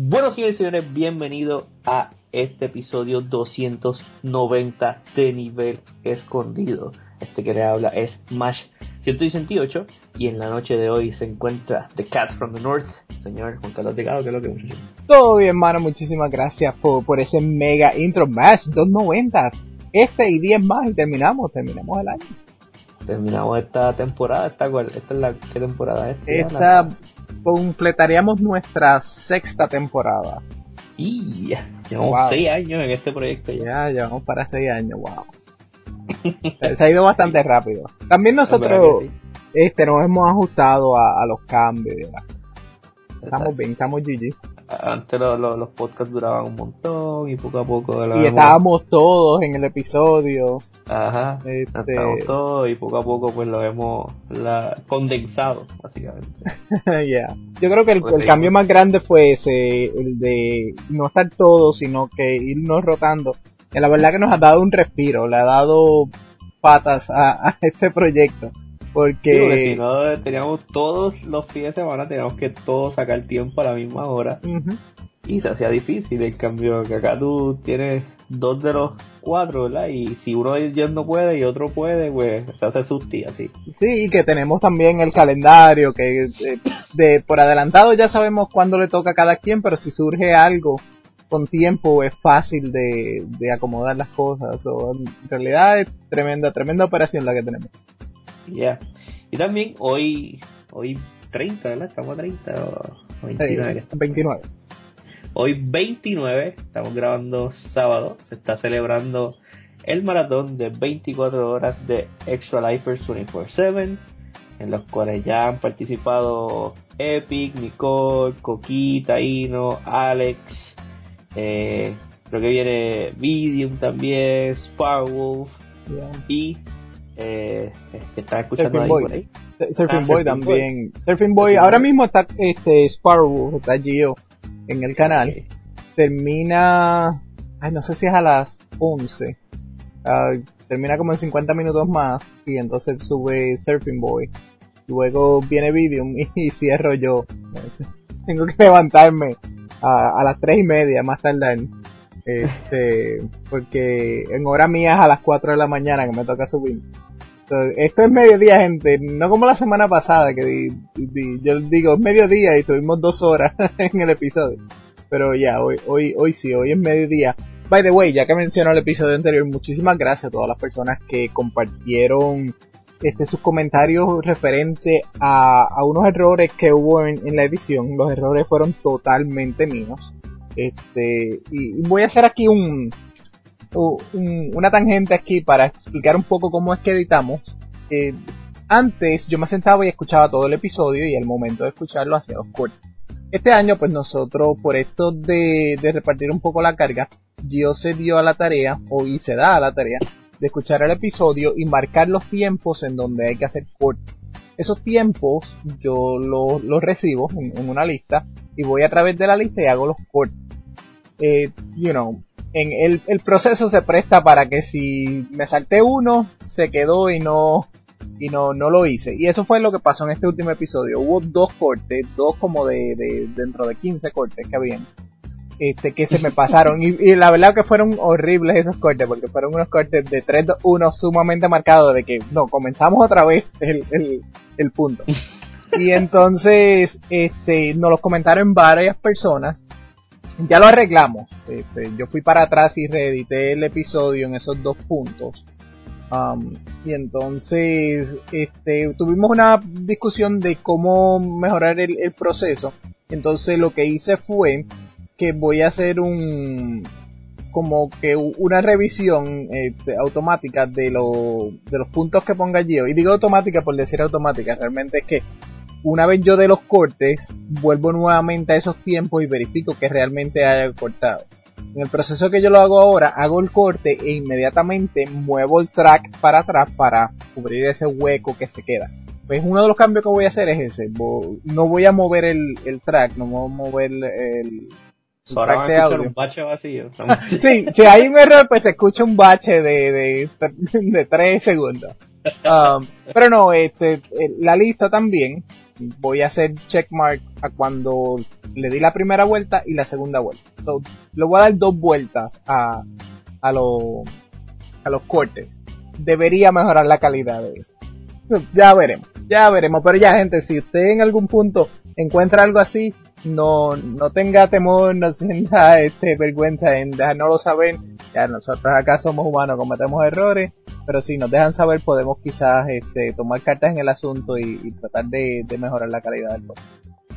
Bueno, señores y señores, bienvenidos a este episodio 290 de Nivel Escondido. Este que le habla es Mash 168 y en la noche de hoy se encuentra The Cat from the North, señor Juan Carlos Delgado. ¿Qué es lo que muchachos? Todo bien, mano, muchísimas gracias por ese mega intro. Mash 290, y 10 más y terminamos el año. Terminamos esta temporada. ¿Esta es la qué temporada es? Esta completaríamos nuestra sexta temporada. Y llevamos 6 años en este proyecto. Ya llevamos para 6 años, wow. Se ha ido bastante rápido. También nosotros nos hemos ajustado a los cambios. Estamos bien, estamos GG. Antes los podcasts duraban un montón y poco a poco... Y estábamos todos en el episodio. Ajá, estábamos todos y poco a poco pues lo hemos condensado, básicamente. Yeah. Yo creo que el cambio más grande fue ese, el de no estar todos, sino que irnos rotando. Que la verdad que nos ha dado un respiro, le ha dado patas a este proyecto. Porque si no teníamos todos los fines de semana, teníamos que todos sacar tiempo a la misma hora. Uh-huh. Y se hacía difícil el cambio, que acá tú tienes 2 de los 4, ¿verdad? Y si uno de ellos no puede y otro puede, pues se hace susti así. Sí, y que tenemos también el calendario, que por adelantado ya sabemos cuándo le toca a cada quien, pero si surge algo con tiempo es fácil de acomodar las cosas. En realidad es tremenda operación la que tenemos. Ya. Y también hoy 30, ¿verdad? Estamos a 30 o 29. Sí, 29. Hoy 29, estamos grabando sábado, se está celebrando el maratón de 24 horas de Extra Lifers 24/7, en los cuales ya han participado Epic, Nicole, Coqui, Taino, Alex, creo que viene Vidium también, Sparwolf, y que está escuchando ahí por ahí. Surfing Boy también. Surfing Boy, ahora mismo está Sparwolf, está Gio en el canal. Okay. Termina, no sé si es a las 11. Termina como en 50 minutos más y entonces sube Surfing Boy. Luego viene Vidium y cierro yo. Tengo que levantarme a las 3:30 más tardar. Porque en hora mía es a las 4 de la mañana que me toca subir. Entonces, esto es mediodía, gente, no como la semana pasada que yo digo es mediodía y tuvimos 2 horas en el episodio. Pero ya, hoy sí, hoy es mediodía. By the way, ya que mencionó el episodio anterior, muchísimas gracias a todas las personas que compartieron sus comentarios referente a unos errores que hubo en la edición. Los errores fueron totalmente míos. Y voy a hacer aquí una tangente aquí para explicar un poco cómo es que editamos. Antes yo me sentaba y escuchaba todo el episodio y al momento de escucharlo hacía 2 cortes. Este año pues nosotros, por esto de repartir un poco la carga, Gio se dio a la tarea, y se da a la tarea, de escuchar el episodio y marcar los tiempos en donde hay que hacer cortes. Esos tiempos yo los recibo en una lista y voy a través de la lista y hago los cortes. En el proceso se presta para que si me salté uno, se quedó y no lo hice. Y eso fue lo que pasó en este último episodio. Hubo 2 cortes, 2 como de dentro de 15 cortes que habían, que se me pasaron. y la verdad que fueron horribles esos cortes, porque fueron unos cortes de 3-2-1 sumamente marcados de que, no, comenzamos otra vez el punto. Y entonces, nos los comentaron varias personas. Ya lo arreglamos. Yo fui para atrás y reedité el episodio en esos 2 puntos. Y entonces, tuvimos una discusión de cómo mejorar el proceso. Entonces lo que hice fue que voy a hacer una revisión automática de los puntos que ponga Gio. Y digo automática por decir automática, realmente es que una vez yo de los cortes, vuelvo nuevamente a esos tiempos y verifico que realmente haya cortado. En el proceso que yo lo hago ahora, hago el corte e inmediatamente muevo el track para atrás para cubrir ese hueco que se queda. Pues uno de los cambios que voy a hacer es ese. No voy a mover el track, no voy a mover el ahora van a escuchar un bache vacío. Sí, hay un error, pues se escucha un bache de 3 segundos. Pero no, la lista también voy a hacer checkmark a cuando le di la primera vuelta y la segunda vuelta. So, le voy a dar 2 vueltas a los cortes. Debería mejorar la calidad de eso. Ya veremos. Pero ya, gente, si usted en algún punto encuentra algo así, no tenga temor, no sienta vergüenza en dejárnoslo saber. Ya, nosotros acá somos humanos, cometemos errores, pero si nos dejan saber, podemos quizás tomar cartas en el asunto y tratar de mejorar la calidad del podcast.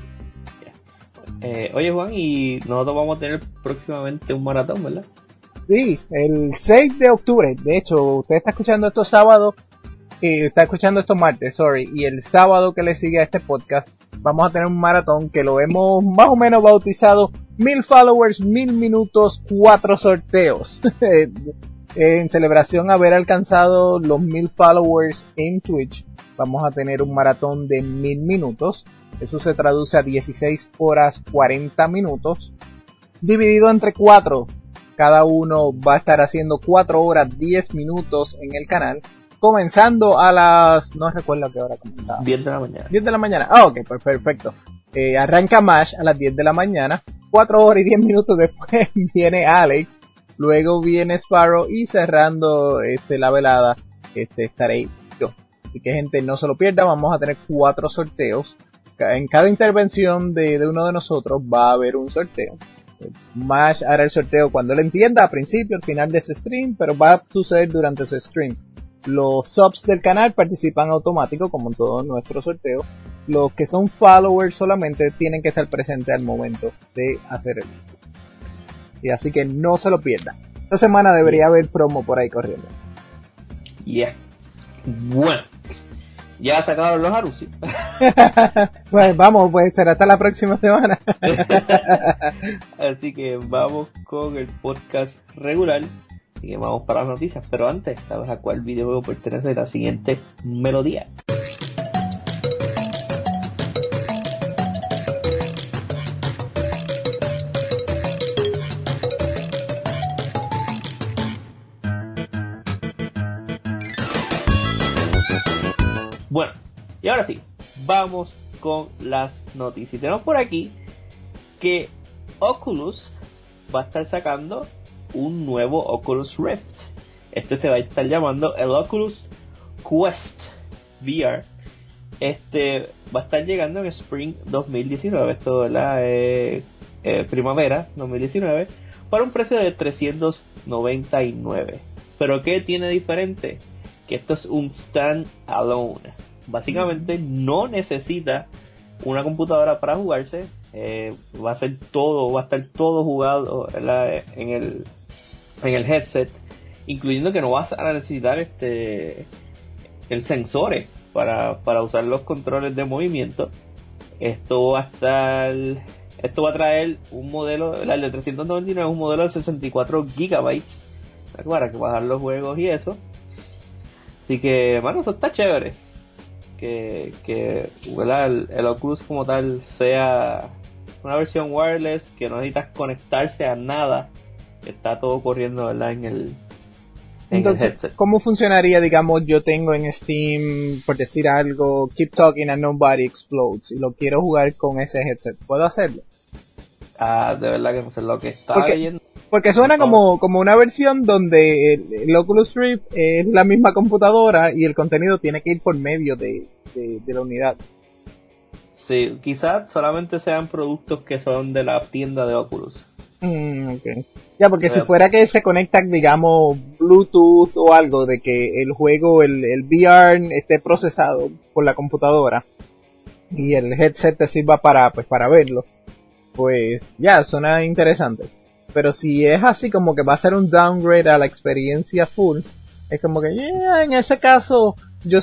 Oye, Juan, y nosotros vamos a tener próximamente un maratón, ¿verdad? Sí, el 6 de octubre. De hecho, usted está escuchando esto sábado, está escuchando esto martes, y el sábado que le sigue a este podcast, vamos a tener un maratón que lo hemos más o menos bautizado 1000 followers, 1000 minutos, 4 sorteos. En celebración a haber alcanzado los 1000 followers en Twitch, vamos a tener un maratón de 1000 minutos. Eso se traduce a 16 horas 40 minutos, dividido entre 4. Cada uno va a estar haciendo 4 horas 10 minutos en el canal, comenzando a las... no recuerdo a qué hora comenzaba. 10 de la mañana. 10 de la mañana. Ah, ok, pues perfecto. Arranca Mash a las 10 de la mañana. 4 horas y 10 minutos después viene Alex. Luego viene Sparrow y cerrando la velada estaré yo. Así que, gente, no se lo pierda. Vamos a tener 4 sorteos. En cada intervención de uno de nosotros va a haber un sorteo. Mash hará el sorteo cuando lo entienda, al principio, al final de su stream, pero va a suceder durante su stream. Los subs del canal participan automático, como en todos nuestros sorteos. Los que son followers solamente tienen que estar presentes al momento de hacer el video. Y así que no se lo pierdan. Esta semana debería haber promo por ahí corriendo. Bueno, ya se acabaron los anuncios. Pues vamos, pues será hasta la próxima semana. Así que vamos con el podcast regular. Así que vamos para las noticias. Pero antes, ¿sabes a cuál videojuego pertenece la siguiente melodía? Bueno, y ahora sí, vamos con las noticias. Tenemos por aquí que Oculus va a estar sacando un nuevo Oculus Rift. Este se va a estar llamando el Oculus Quest VR. Va a estar llegando en Spring 2019. Esto es la primavera 2019 para un precio de $399. Pero ¿qué tiene diferente? Que esto es un stand-alone. Básicamente no necesita una computadora para jugarse. Va a estar todo jugado en el headset, incluyendo que no vas a necesitar el sensores para usar los controles de movimiento. Esto va a traer un modelo, el de 399 es un modelo de 64 GB para que bajar los juegos y eso. Así que, bueno, eso está chévere. Que el Oculus como tal sea una versión wireless, que no necesitas conectarse a nada. Está todo corriendo, ¿verdad? Entonces, el headset. ¿Cómo funcionaría, digamos, yo tengo en Steam, por decir algo, Keep Talking and Nobody Explodes, y lo quiero jugar con ese headset? ¿Puedo hacerlo? De verdad que no sé lo que estaba leyendo. Porque suena como una versión donde el Oculus Rift es la misma computadora y el contenido tiene que ir por medio de la unidad. Sí, quizás solamente sean productos que son de la tienda de Oculus. Okay. Ya, porque si fuera que se conecta, digamos, Bluetooth o algo, de que el juego, el VR esté procesado por la computadora y el headset te sirva para verlo, pues ya, suena interesante. Pero si es así como que va a ser un downgrade a la experiencia full, es como que, en ese caso,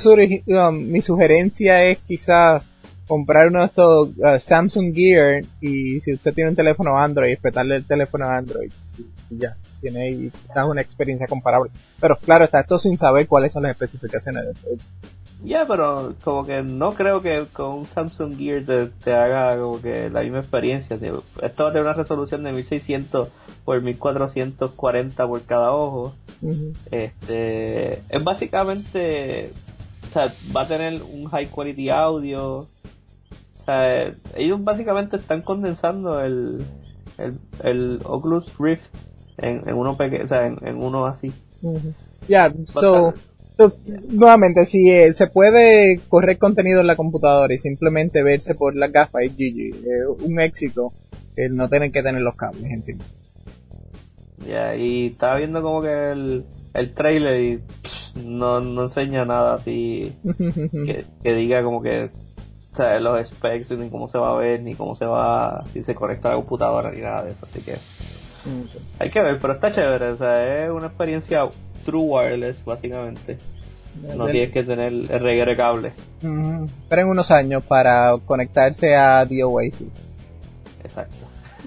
mi sugerencia es quizás comprar uno de estos Samsung Gear, y si usted tiene un teléfono Android, espetarle el teléfono Android y ya, tiene ahí quizás una experiencia comparable. Pero claro, está esto sin saber cuáles son las especificaciones de esto. Pero como que no creo que con un Samsung Gear te haga como que la misma experiencia. Esto va a tener una resolución de 1600 por 1440 por cada ojo. Uh-huh. Es básicamente, o sea, va a tener un high quality audio. sea, ellos básicamente están condensando el Oculus Rift en uno pequeño, o sea, en uno así. Ya, nuevamente, si se puede correr contenido en la computadora y simplemente verse por las gafas, es GG, un éxito el no tener que tener los cables encima. Ya, y estaba viendo como que el trailer y no enseña nada así que diga como que, o sea, los specs, ni cómo se va a ver, ni cómo se va, si se conecta a la computadora, ni nada de eso, así que hay que ver, pero está chévere, o sea, es una experiencia true wireless, básicamente. No tienes que tener el reguero de cable. Esperen unos años para conectarse a The Oasis. Exacto.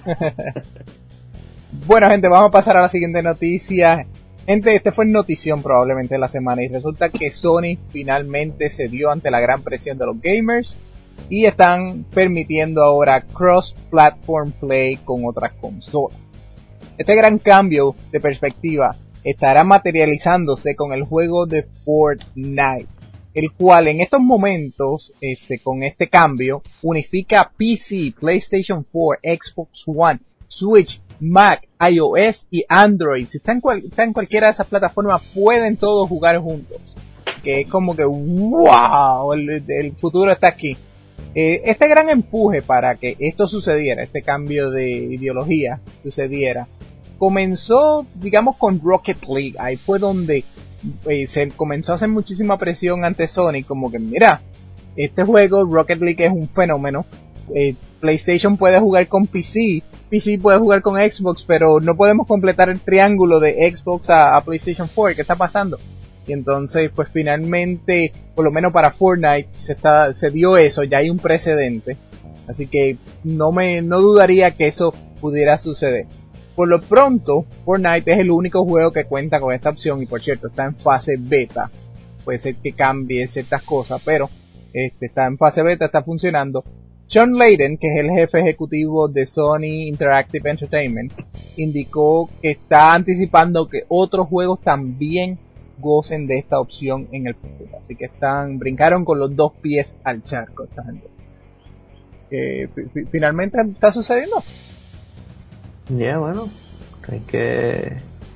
Bueno, gente, vamos a pasar a la siguiente noticia. Gente, este fue notición probablemente de la semana y resulta que Sony finalmente se dio ante la gran presión de los gamers y están permitiendo ahora cross-platform play con otras consolas. Este gran cambio de perspectiva estará materializándose con el juego de Fortnite, el cual en estos momentos, con este cambio, unifica PC, PlayStation 4, Xbox One, Switch, Mac, iOS y Android. Si está en cualquiera de esas plataformas, pueden todos jugar juntos. Que es como que, wow, el futuro está aquí. Este gran empuje para que esto sucediera, este cambio de ideología sucediera, comenzó, digamos, con Rocket League. Ahí fue donde se comenzó a hacer muchísima presión ante Sony, como que mira, este juego, Rocket League, es un fenómeno. PlayStation puede jugar con PC puede jugar con Xbox, pero no podemos completar el triángulo de Xbox a PlayStation 4. ¿Qué está pasando? Y entonces, pues finalmente, por lo menos para Fortnite, se dio eso, ya hay un precedente. Así que no dudaría que eso pudiera suceder. Por lo pronto, Fortnite es el único juego que cuenta con esta opción y por cierto está en fase beta. Puede ser que cambie ciertas cosas, pero está en fase beta, está funcionando. John Layden, que es el jefe ejecutivo de Sony Interactive Entertainment, indicó que está anticipando que otros juegos también gocen de esta opción en el futuro. Así que brincaron con los dos pies al charco esta gente. Finalmente está sucediendo. Ya, bueno, hay que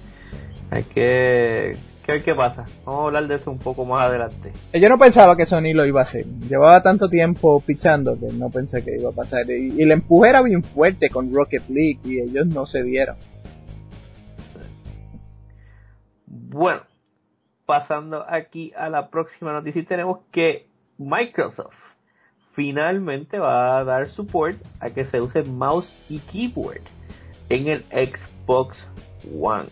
ver qué pasa. Vamos a hablar de eso un poco más adelante. Yo no pensaba que Sony lo iba a hacer. Llevaba tanto tiempo pichando que no pensé que iba a pasar. Y el empuje era bien fuerte con Rocket League y ellos no se dieron. Bueno, pasando aquí a la próxima noticia, tenemos que Microsoft finalmente va a dar support a que se use mouse y keyboard en el Xbox One.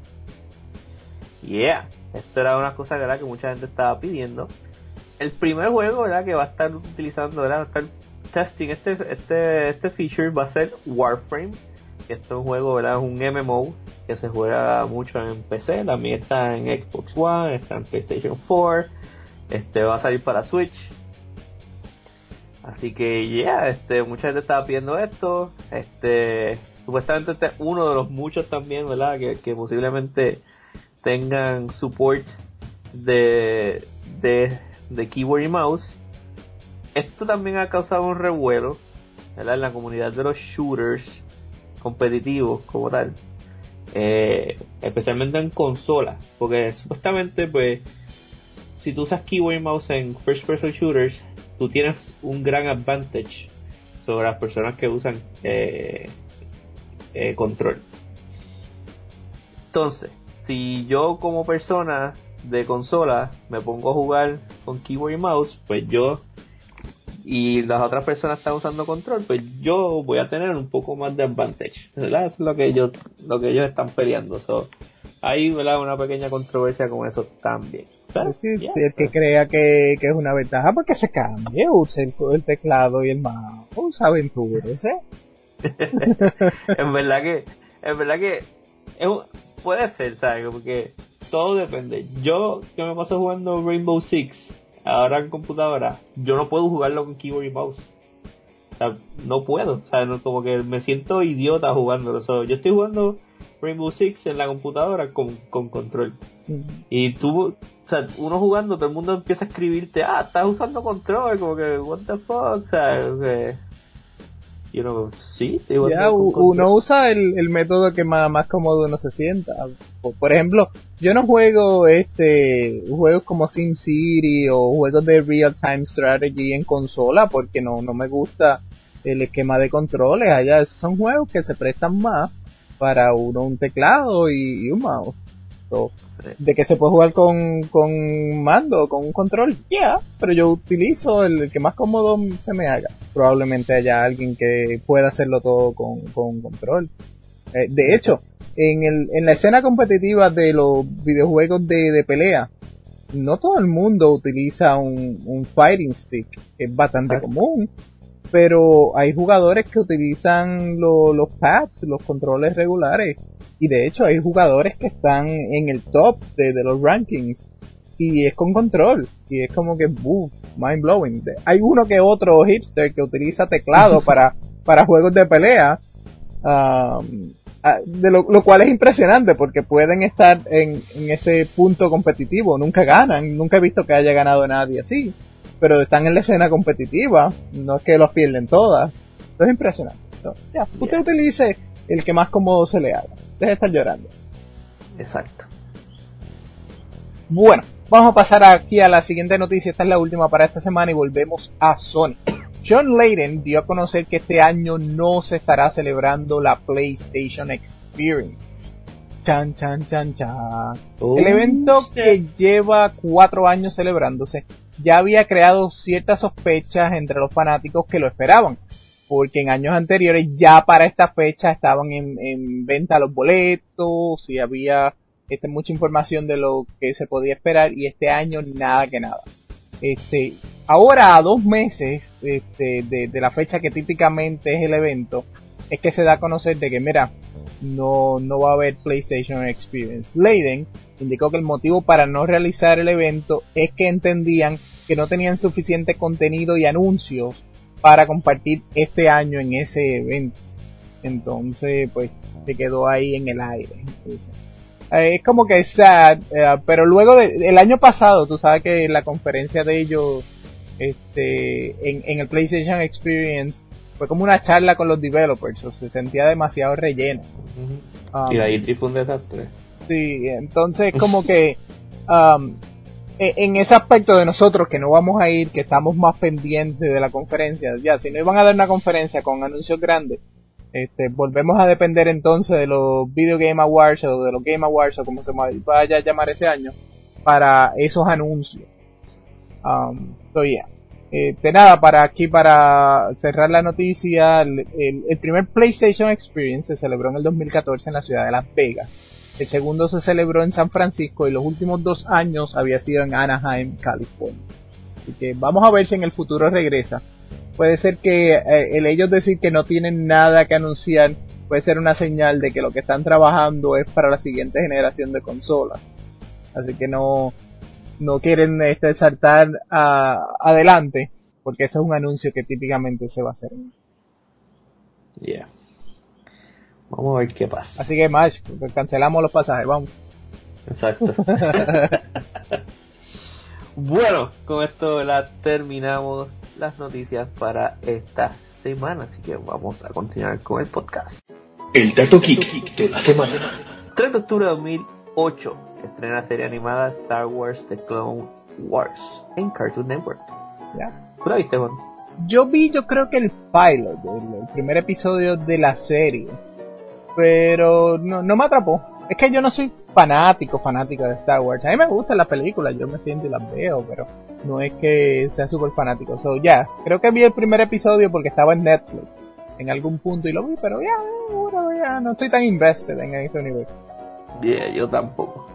Yeah, esto era una cosa, ¿verdad?, que mucha gente estaba pidiendo. El primer juego, ¿verdad?, que va a estar utilizando, ¿verdad?, va a estar testing este feature va a ser Warframe. Este es un juego, ¿verdad?, es un MMO que se juega mucho en PC, también está en Xbox One, está en PlayStation 4, va a salir para Switch. Así que mucha gente estaba pidiendo esto. Supuestamente este es uno de los muchos también, ¿verdad?, que posiblemente tengan support de keyboard y mouse. Esto también ha causado un revuelo, ¿verdad?, en la comunidad de los shooters competitivos como tal, especialmente en consolas, porque supuestamente, pues, si tú usas keyboard y mouse en first person shooters, tú tienes un gran advantage sobre las personas que usan control. Entonces, si yo como persona de consola me pongo a jugar con keyboard y mouse, pues yo y las otras personas están usando control, pues yo voy a tener un poco más de advantage, ¿verdad? Eso es lo que ellos están peleando. Hay, ¿verdad?, una pequeña controversia con eso también. Sí, el que crea que es una ventaja, porque se cambie, use el teclado y el mouse, aventures, En verdad que puede ser, ¿sabes? Porque todo depende. Yo que me paso jugando Rainbow Six ahora en computadora, yo no puedo jugarlo con keyboard y mouse. O sea, no puedo, o sea, no, como que me siento idiota jugándolo. So, yo estoy jugando Rainbow Six en la computadora con control. Y tú, o sea, uno jugando, todo el mundo empieza a escribirte, estás usando control, como que, what the fuck, o sea, y uno, sí, estoy jugando con control. Uno usa el método que más cómodo uno se sienta. Por ejemplo, yo no juego juegos como SimCity o juegos de Real Time Strategy en consola porque no me gusta el esquema de controles. Allá esos son juegos que se prestan más para un teclado y un mouse. So, de que se puede jugar con mando, con un control, pero yo utilizo el que más cómodo se me haga. Probablemente haya alguien que pueda hacerlo todo con control. De hecho, en la escena competitiva de los videojuegos de pelea, no todo el mundo utiliza un fighting stick, que es bastante común, pero hay jugadores que utilizan los pads, los controles regulares, y de hecho hay jugadores que están en el top de los rankings y es con control, y es como que mind blowing. Hay uno que otro hipster que utiliza teclado para juegos de pelea, de lo cual es impresionante porque pueden estar en ese punto competitivo, nunca ganan, nunca he visto que haya ganado nadie así, pero están en la escena competitiva, no es que los pierden todas. Eso es impresionante. Usted utilice el que más cómodo se le haga, deje de estar llorando. Exacto. Bueno, vamos a pasar aquí a la siguiente noticia. Esta es la última para esta semana y volvemos a Sony. John Layden dio a conocer que este año no se estará celebrando la PlayStation Experience. Chan. El evento que lleva 4 años celebrándose ya había creado ciertas sospechas entre los fanáticos que lo esperaban, porque en años anteriores ya para esta fecha estaban en venta los boletos y había mucha información de lo que se podía esperar, y este año nada que nada. Ahora a 2 meses de la fecha que típicamente es el evento, es que se da a conocer de que mira, no va a haber PlayStation Experience. Layden indicó que el motivo para no realizar el evento es que entendían que no tenían suficiente contenido y anuncios para compartir este año en ese evento. Entonces pues se quedó ahí en el aire. Entonces, es como que sad, pero luego el año pasado, tú sabes que la conferencia de ellos en el PlayStation Experience fue como una charla con los developers, o se sentía demasiado relleno. Y ahí fue un desastre. Sí, entonces como que en ese aspecto de nosotros que no vamos a ir, que estamos más pendientes de la conferencia, ya si no iban a dar una conferencia con anuncios grandes, volvemos a depender entonces de los Video Game Awards o de los Game Awards o como se vaya a llamar este año para esos anuncios. Nada, para cerrar la noticia, el primer PlayStation Experience se celebró en el 2014 en la ciudad de Las Vegas. El segundo se celebró en San Francisco y los últimos 2 años había sido en Anaheim, California. Así que vamos a ver si en el futuro regresa. Puede ser que el ellos decir que no tienen nada que anunciar puede ser una señal de que lo que están trabajando es para la siguiente generación de consolas. Así que no quieren saltar adelante, porque ese es un anuncio que típicamente se va a hacer. Vamos a ver qué pasa. Así que Mash, cancelamos los pasajes, vamos. Exacto. Bueno, con esto terminamos las noticias para esta semana, así que vamos a continuar con el podcast. El dato geek de la semana. 3 de octubre de 2008 estrena la serie animada Star Wars The Clone Wars en Cartoon Network. ¿Tú la viste, Juan? Yo creo que el pilot, el primer episodio de la serie, pero no me atrapó. Es que yo no soy fanático de Star Wars. A mí me gustan las películas, yo me siento y las veo, pero no es que sea súper fanático. Creo que vi el primer episodio porque estaba en Netflix en algún punto y lo vi, pero ya no estoy tan invested en ese universo. Yo tampoco.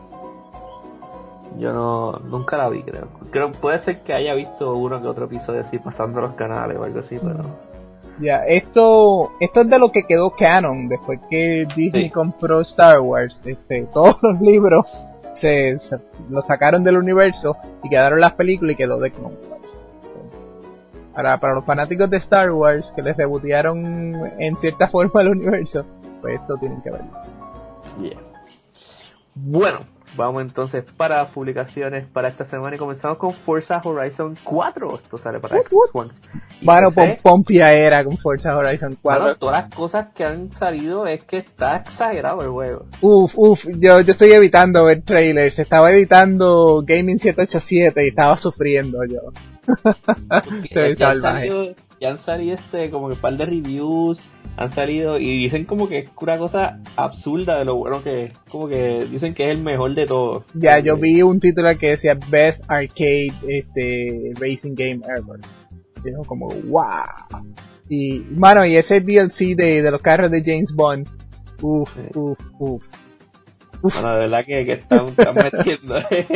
Yo nunca la vi, creo. Puede ser que haya visto uno que otro episodio así pasando los canales o algo así, pero... Esto es de lo que quedó canon después que Disney compró Star Wars. Todos los libros se los sacaron del universo y quedaron las películas y quedó de Clone Wars. para los fanáticos de Star Wars que les rebotearon en cierta forma el universo, pues esto tienen que verlo. Yeah. Bueno, vamos entonces para las publicaciones para esta semana y comenzamos con Forza Horizon 4. Esto sale para Xbox One. Bueno, Pompia era con Forza Horizon 4. Bueno, todas las cosas que han salido es que está exagerado el juego. Yo estoy evitando ver trailers. Estaba editando Gaming 787 y estaba sufriendo yo. Ya han salido como que un par de reviews, han salido y dicen como que es una cosa absurda de lo bueno que es, como que dicen que es el mejor de todos. Ya, yo vi un título que decía Best Arcade Racing Game Ever. Y yo como, wow. Y, mano, y ese DLC de los carros de James Bond, Bueno, de verdad que están metiendo.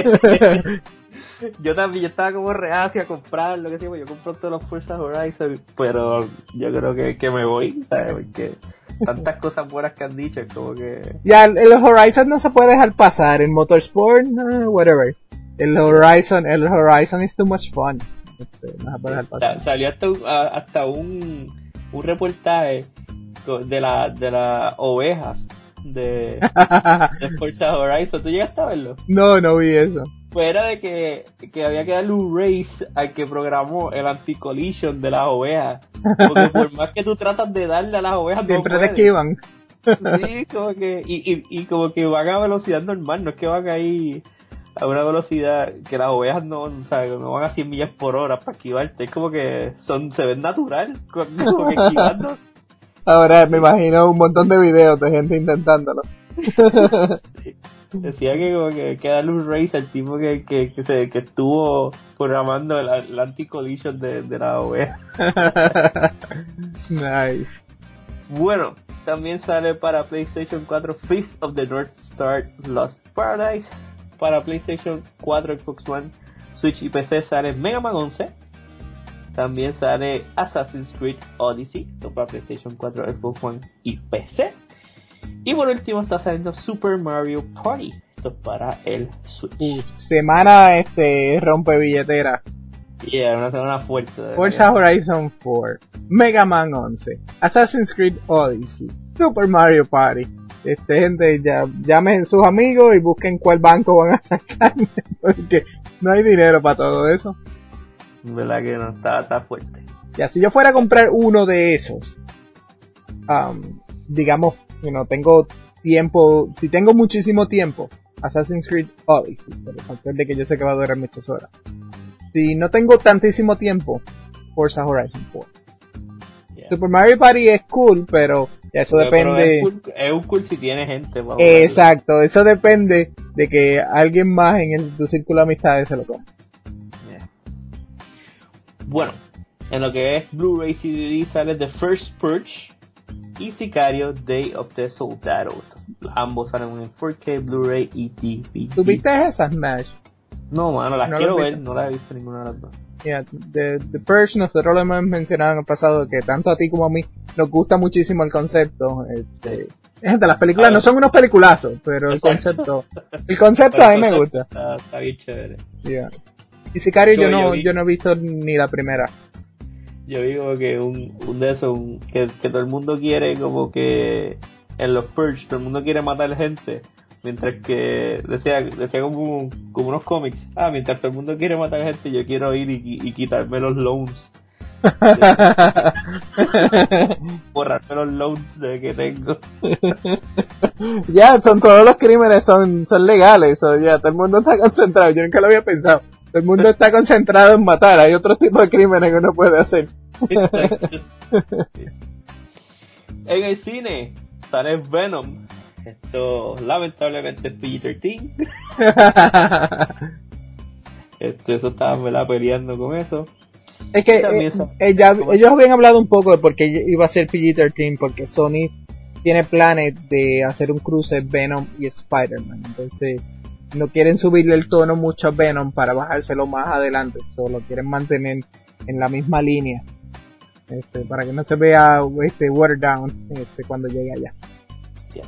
Yo estaba como reacio a comprar lo que sea, yo compro todos los Forza Horizon, pero yo creo que me voy, ¿sabes? Porque tantas cosas buenas que han dicho, es como que... Ya, el Horizon no se puede dejar pasar, el Motorsport, whatever. El Horizon is too much fun. No se puede dejar pasar. Salió hasta un reportaje de las ovejas de Forza Horizon. ¿Tú llegaste a verlo? No vi eso. Pues era de que había que darle un race al que programó el anti-collision de las ovejas. Porque por más que tú tratas de darle a las ovejas, siempre no te esquivan. Sí, como que, y como que van a velocidad normal, no es que van ahí a una velocidad que las ovejas no van a 100 millas por hora para esquivarte. Es como que se ven natural, como que esquivando. Ahora me imagino un montón de videos de gente intentándolo. Sí. Decía que como que hay que darle un race al tipo que estuvo programando el anti-collision de la oveja. Nice. Bueno, también sale para PlayStation 4 Fist of the North Star Lost Paradise. Para PlayStation 4, Xbox One, Switch y PC sale Mega Man 11. También sale Assassin's Creed Odyssey, esto para PlayStation 4, Xbox One y PC. Y por último está saliendo Super Mario Party, esto es para el Switch. Semana rompe billetera. Yeah, una semana fuerte. Forza Horizon 4, Mega Man 11, Assassin's Creed Odyssey, Super Mario Party. Gente, ya llamen sus amigos y busquen cuál banco van a sacar, porque no hay dinero para todo eso. Verdad que no, está fuerte. Ya, si yo fuera a comprar uno de esos, digamos, tengo tiempo, si tengo muchísimo tiempo, Assassin's Creed Odyssey, por el factor de que yo sé que va a durar muchas horas. Si no tengo tantísimo tiempo, Forza Horizon 4. Yeah. Super Mario Party es cool, pero eso depende. Es un cool si tiene gente. Exacto, eso depende de que alguien más en tu círculo de amistades se lo coma. Yeah. Bueno, en lo que es Blu-ray DVD sale The First Purge y Sicario Day of the Soldado. Ambos salen en 4K, Blu-ray y DVD. ¿Tú viste esas, Smash? No, mano, las quiero ver, no las he visto ninguna de las dos. Yeah, The Purge, nosotros lo hemos mencionado en el pasado, que tanto a ti como a mí nos gusta muchísimo el concepto. Las películas no son unos peliculazos, pero el concepto a mí me gusta. Está bien chévere. Yeah. Y Sicario yo no he visto ni la primera. Yo digo que un de esos, que todo el mundo quiere, como que en los Purge, todo el mundo quiere matar gente. Mientras que decía como unos cómics, mientras todo el mundo quiere matar gente, yo quiero ir y quitarme los loans. Borrarme los loans de que tengo. Ya, todos los crímenes son legales, ya, todo el mundo está concentrado, yo nunca lo había pensado. Todo el mundo está concentrado en matar, hay otros tipos de crímenes que uno puede hacer. En el cine sale Venom. Esto lamentablemente es PG-13. Eso estaban peleando con eso. Es que ellos habían hablado un poco de por qué iba a ser PG-13, porque Sony tiene planes de hacer un cruce Venom y Spider-Man. Entonces no quieren subirle el tono mucho a Venom para bajárselo más adelante. Solo quieren mantener en la misma línea. Para que no se vea watered down cuando llegue allá. Yeah.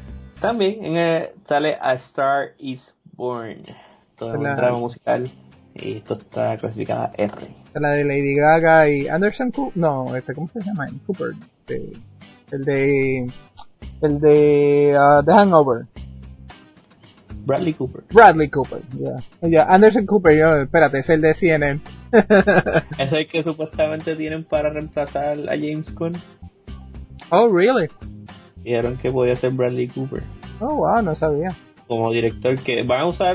También sale A Star Is Born. Todo un drama musical y esto está clasificada R. La de Lady Gaga y Anderson Cooper, no, ¿cómo se llama? Cooper, el de The Hangover. Bradley Cooper. Ya, Anderson Cooper, espérate, es el de CNN. Es el que supuestamente tienen para reemplazar a James Gunn. Oh, really? Dijeron que podía ser Bradley Cooper Oh, wow, no sabía. como director, que van a usar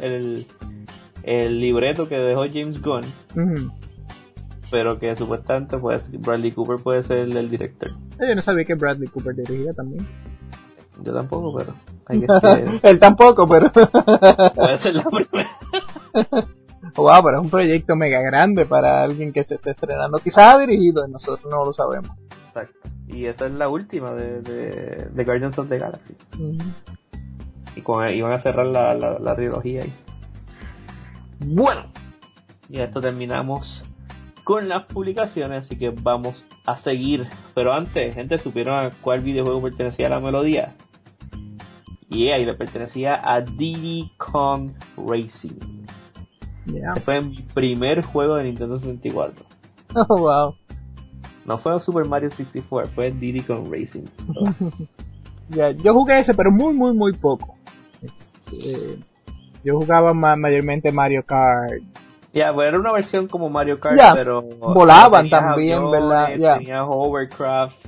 el libreto que dejó James Gunn, Uh-huh. pero que supuestamente Bradley Cooper puede ser el director. Yo no sabía que Bradley Cooper dirigía también. Yo tampoco, pero hay que ser, Él tampoco, pero... puede ser la primera. Wow, pero es un proyecto mega grande para alguien que se esté estrenando. Quizás ha dirigido y nosotros no lo sabemos. Exacto. Y esa es la última de Guardians of the Galaxy. Uh-huh. Y iban a cerrar la trilogía ahí. Bueno, ya esto terminamos con las publicaciones, así que vamos a seguir. Pero antes, gente, ¿supieron a cuál videojuego pertenecía a la melodía? Y le pertenecía a Diddy Kong Racing. Yeah. Este fue mi primer juego de Nintendo 64. Oh, wow. No fue Super Mario 64, fue Diddy Kong Racing. Ya, yo jugué ese, pero muy, muy, muy poco. Yo jugaba mayormente Mario Kart. Ya, pues era una versión como Mario Kart, Ya, pero volaban tenías también, aviones, ¿verdad? Ya. Tenías hovercraft,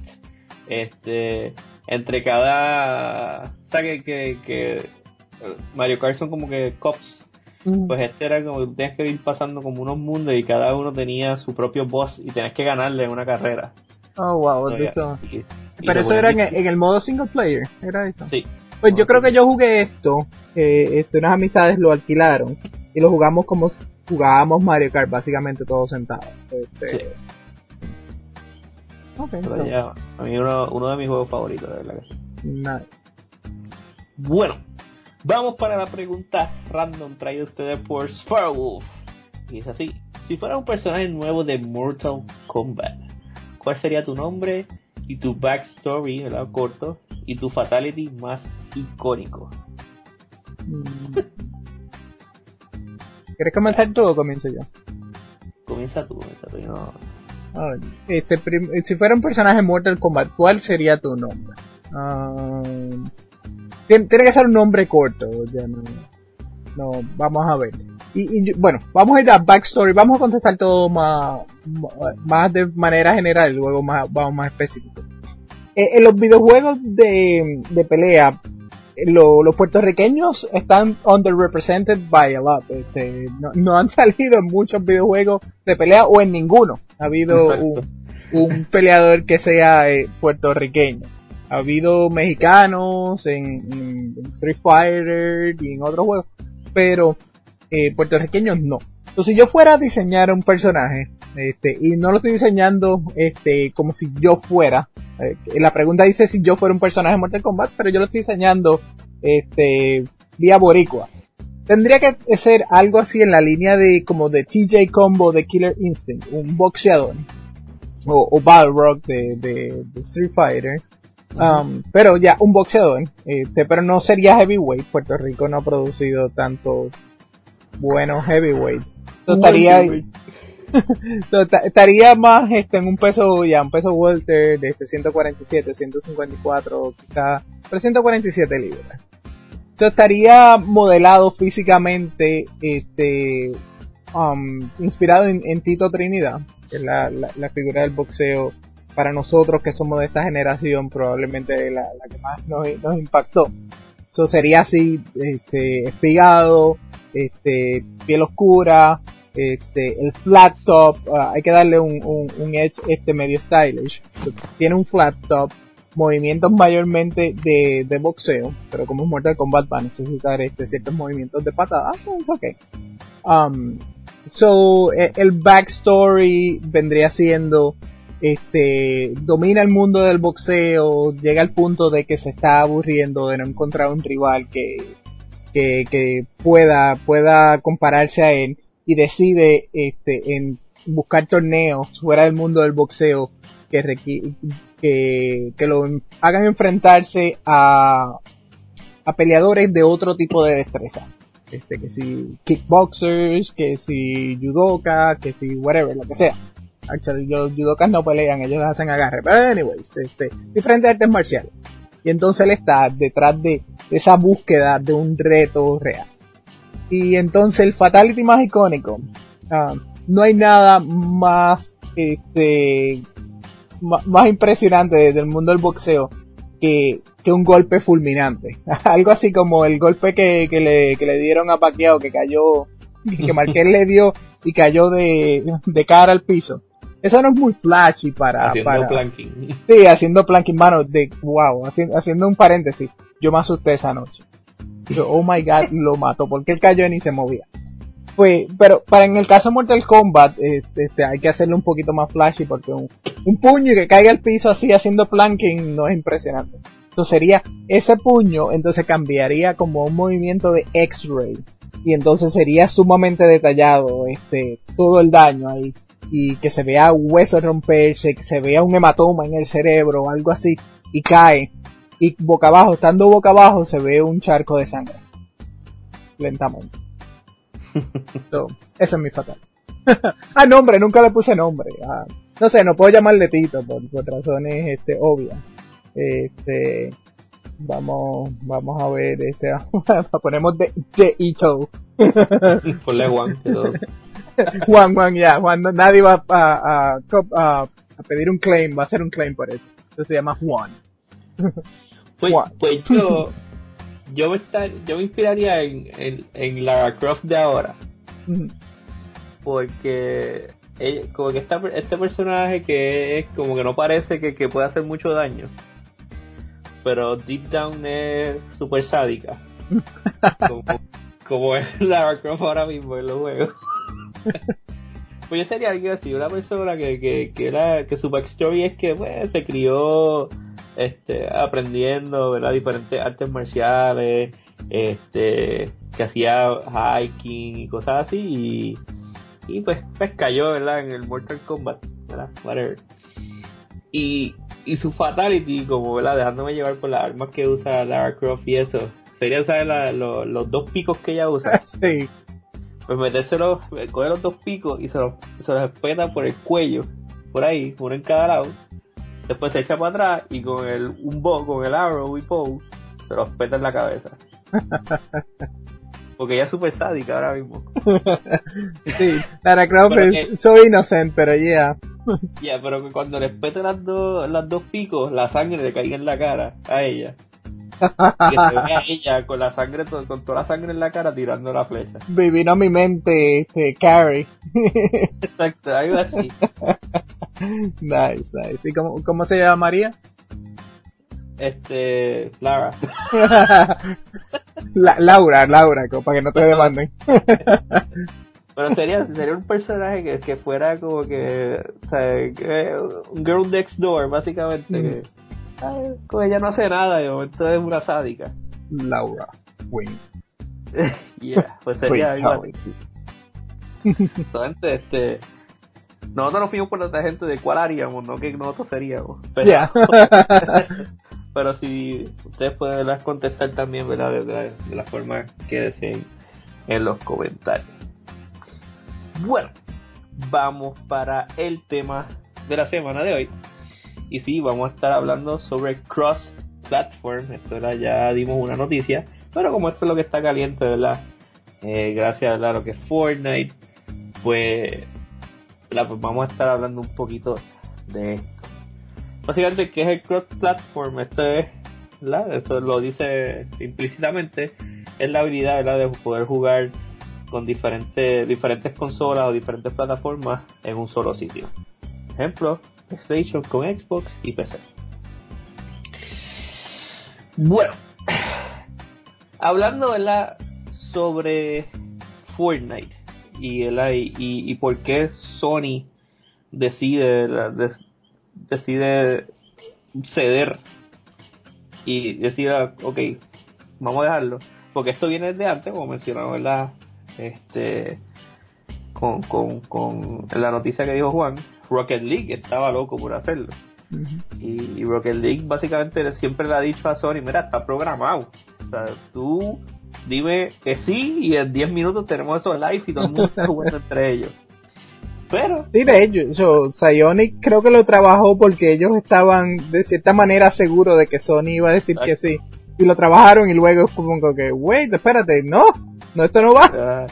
entre cada, o sea que Mario Kart son como que cops, pues este era como que tenías que ir pasando como unos mundos y cada uno tenía su propio boss y tenías que ganarle en una carrera. Oh, wow, So, eso. y Pero se eso ponía era difícil. en el modo single player, ¿era eso? Sí. Pues yo creo que yo jugué esto, unas amistades lo alquilaron y lo jugamos como jugábamos Mario Kart, básicamente todos sentados. Sí. Okay, Pero ya, a mí uno de mis juegos favoritos, de verdad que sí. nice. Bueno, vamos para la pregunta random traída a ustedes por Sparrowwolf. Y es así: si fuera un personaje nuevo de Mortal Kombat, ¿cuál sería tu nombre y tu backstory, ¿verdad? Corto, y tu fatality más icónico? ¿Quieres comenzar tú o comienzo yo? Comienza tú, yo no... Ah, si fuera un personaje en Mortal Kombat, ¿cuál sería tu nombre? Tiene que ser un nombre corto, ya no, vamos a ver. Bueno, vamos a ir a backstory, vamos a contestar todo más de manera general, luego vamos más específico. En los videojuegos de pelea, los puertorriqueños están underrepresented by a lot. No han salido en muchos videojuegos de pelea o en ninguno. Ha habido un peleador que sea puertorriqueño. Ha habido mexicanos en Street Fighter y en otros juegos, pero puertorriqueños no. Entonces, si yo fuera a diseñar un personaje, y no lo estoy diseñando como si yo fuera, la pregunta dice si yo fuera un personaje de Mortal Kombat, pero yo lo estoy diseñando vía boricua. Tendría que ser algo así en la línea de como de TJ Combo de Killer Instinct, un boxeador, o Balrog de Street Fighter. Pero ya, un boxeador, pero no sería heavyweight. Puerto Rico no ha producido tantos buenos heavyweights. Estaría más en un peso welter de 147, 154, quizás 347 libras. Estaría modelado físicamente, inspirado en Tito Trinidad, que es la figura del boxeo para nosotros que somos de esta generación, probablemente la que más nos impactó. Eso sería así, espigado, piel oscura, el flat top, hay que darle un edge medio stylish. Tiene un flat top, movimientos mayormente de boxeo, pero como es Mortal Kombat va a necesitar ciertos movimientos de patada. Okay. El backstory vendría siendo domina el mundo del boxeo, llega al punto de que se está aburriendo de no encontrar un rival que pueda compararse a él, y decide en buscar torneos fuera del mundo del boxeo que lo hagan enfrentarse a peleadores de otro tipo de destreza. que si kickboxers, que si judoka, que si whatever, lo que sea. Actually, los judokas no pelean, ellos hacen agarre. Pero anyways, diferentes artes marciales. Y entonces él está detrás de esa búsqueda de un reto real. Y entonces el fatality más icónico, no hay nada más, más impresionante del mundo del boxeo que un golpe fulminante. Algo así como el golpe que le dieron a Pacquiao, que cayó, que Márquez le dio y cayó de cara al piso. Eso no es muy flashy haciendo planking. Sí, haciendo planking, mano, wow, haciendo un paréntesis. Yo me asusté esa noche. Yo, oh my god, lo mató, porque él cayó y ni se movía. Pero en el caso de Mortal Kombat, hay que hacerlo un poquito más flashy, porque un puño que caiga al piso así haciendo planking no es impresionante. Entonces sería ese puño, entonces cambiaría como un movimiento de X-ray. Y entonces sería sumamente detallado, todo el daño ahí. Y que se vea hueso romperse, que se vea un hematoma en el cerebro, algo así, y cae. Y estando boca abajo, se ve un charco de sangre. Lentamente. So, ese es mi fatal. Nombre, nunca le puse nombre. No sé, no puedo llamarle Tito por razones obvias. Vamos a ver, ponemos de Ito. Ponle Juan, Juan, ya, Juan, nadie va a pedir un claim, va a hacer un claim por eso. Entonces se llama Juan. Pues yo me inspiraría en Lara Croft de ahora. Porque como que este personaje que es como que no parece que puede hacer mucho daño, pero deep down es super sádica. como es Lara Croft ahora mismo en los juegos. Pues yo sería alguien así, una persona que su backstory es que pues, se crió aprendiendo, ¿verdad? Diferentes artes marciales, que hacía hiking y cosas así, y pues cayó, ¿verdad? En el Mortal Kombat, ¿verdad? Whatever. Y su fatality, como, ¿verdad? Dejándome llevar por las armas que usa Lara Croft y eso, sería, ¿sabes? Los dos picos que ella usa. Sí. Pues coge los dos picos y se los espeta por el cuello, por ahí, uno en cada lado. Después se echa para atrás y con el arrow y bow se los peta en la cabeza. Porque ella es súper sádica ahora mismo. Sí, Lara Croft soy inocente, pero yeah. Pero que cuando le pete las dos picos, la sangre le caiga en la cara a ella. Que se ve a ella con la sangre, con toda la sangre en la cara tirando la flecha. Vino a mi mente Carrie. Exacto, algo así. Nice. ¿Y cómo se llama María? Lara. Laura, para que no te demanden. Pero sería un personaje que fuera como que, o sea, un girl next door, básicamente. Como ella no hace nada, de momento es una sádica. Laura Wayne. Pues sería algo así. Entonces, nosotros nos fuimos por nuestra gente de cuál haríamos, no que nosotros seríamos. Pero si ustedes pueden contestar también, ¿verdad? De la forma que deseen en los comentarios. Bueno, vamos para el tema de la semana de hoy. Y sí, vamos a estar hablando sobre cross-platform. Esto ya dimos una noticia, pero como esto es lo que está caliente, ¿verdad? Gracias a lo que es Fortnite, pues vamos a estar hablando un poquito de esto. Básicamente, ¿qué es el cross-platform? Esto lo dice implícitamente, es la habilidad, ¿verdad?, de poder jugar con diferentes consolas o diferentes plataformas en un solo sitio. Ejemplo, PlayStation con Xbox y PC. Bueno, hablando, ¿verdad?, sobre Fortnite y por qué Sony decide ceder y decir, ok, vamos a dejarlo, porque esto viene desde antes, como mencionaba, ¿verdad? Con la noticia que dijo Juan, Rocket League estaba loco por hacerlo. Y Rocket League básicamente siempre le ha dicho a Sony, mira, está programado, o sea, tú dime que sí y en 10 minutos tenemos eso live y todo el mundo está jugando entre ellos. Pero... Sí, de hecho, Psyonix creo que lo trabajó porque ellos estaban de cierta manera seguros de que Sony iba a decir que sí. Y lo trabajaron y luego es como que, wait, espérate, no, esto no va.